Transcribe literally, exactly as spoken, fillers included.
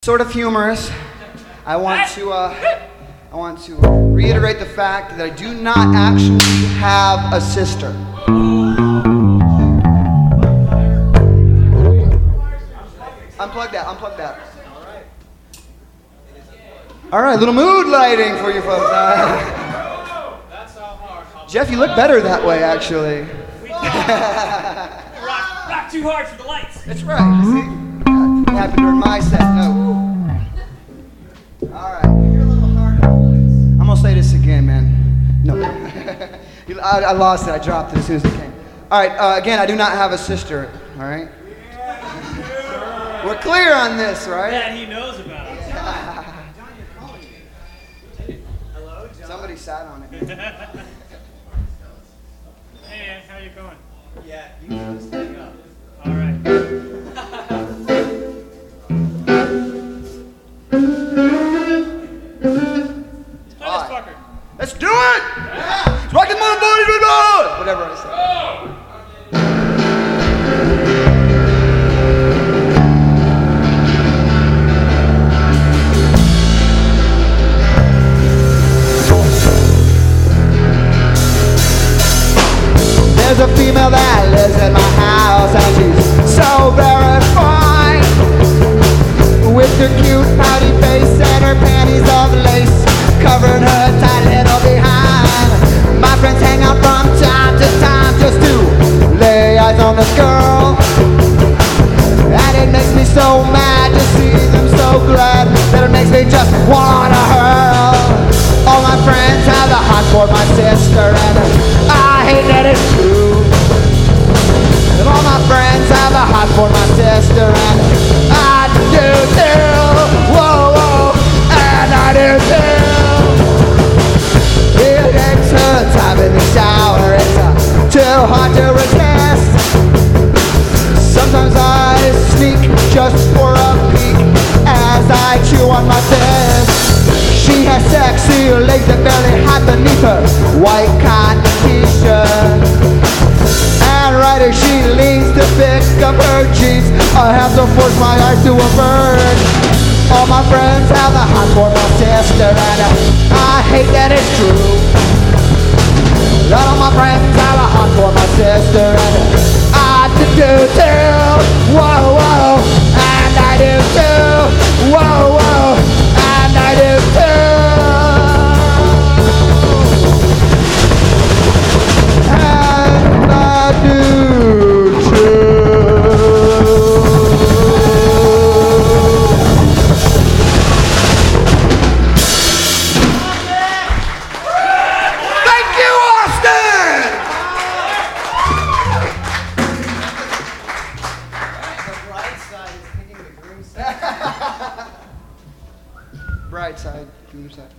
Sort of humorous. I want to uh, I want to reiterate the fact that I do not actually have a sister. Unplug that, unplug that. All right, little mood lighting for you folks. Uh, Jeff, you look better that way, actually. rock, rock too hard for the lights. That's right. See? That happened during my set. No. All right. You're a little hard on I'm gonna say this again, man. No. I, I lost it. I dropped it as soon as it came. All right. Uh, again, I do not have a sister. All right. We're clear on this, right? That he knows about. Hello, John. Somebody sat on it. Hey, man, how you going? Yeah, you can just hang up. All right. Let's play this fucker. Let's do it! Yeah. Let's rock the moon, boys, boys, boys! Whatever I say. Oh. There's a female that lives in my house and she's so very fine, with her cute pouty face and her panties of lace covering her tight little behind. My friends hang out from time to time just to lay eyes on this girl, and it makes me so mad to see them so glad that it makes me just wanna hurl. All my friends have the hot for my sister, and I hate that it's true. And all my friends have a hot for my sister, and I do too. Whoa, whoa, and I do too. It takes her time in the shower, it's uh, too hard to resist. Sometimes I sneak just for a peek as I chew on my fist. She has sexy legs that barely hide beneath her white cotton t-shirt. And right as she leans to pick up her jeans, I have to force my eyes to avert. All my friends have the hot for my sister, and I hate that it's true. That all my friends have a hot for my sister, and I do too. Whoa, whoa, and I do too. Whoa, whoa, and I do too. And I do too. Thank you, Austin! The bright side is picking the groom side. Bright side, groom side.